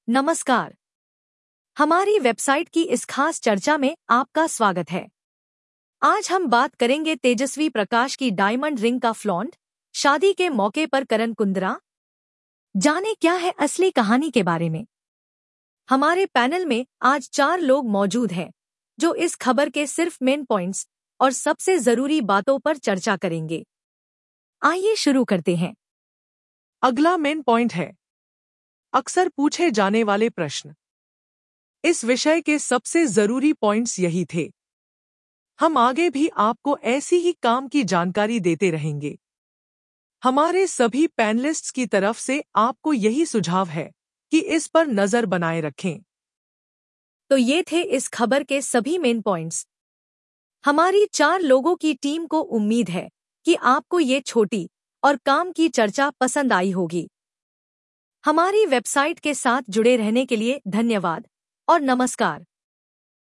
नमस्कार। हमारी वेबसाइट की इस खास चर्चा में आपका स्वागत है। आज हम बात करेंगे तेजस्वी प्रकाश की डायमंड रिंग का फ्लॉन्ट, शादी के मौके पर करण कुंद्रा। जाने क्या है असली कहानी के बारे में। हमारे पैनल में आज 4 लोग मौजूद हैं जो इस खबर के सिर्फ मेन पॉइंट्स और सबसे जरूरी बातों पर चर्चा करेंगे। आइए शुरू करते हैं। अगला मेन पॉइंट है अक्सर पूछे जाने वाले प्रश्न। इस विषय के सबसे जरूरी पॉइंट्स यही थे। हम आगे भी आपको ऐसी ही काम की जानकारी देते रहेंगे। हमारे सभी पैनलिस्ट्स की तरफ से आपको यही सुझाव है कि इस पर नजर बनाए रखें। तो ये थे इस खबर के सभी मेन पॉइंट्स। हमारी 4 लोगों की टीम को उम्मीद है कि आपको ये छोटी और काम की चर्चा पसंद आई होगी। हमारी वेबसाइट के साथ जुड़े रहने के लिए धन्यवाद और नमस्कार।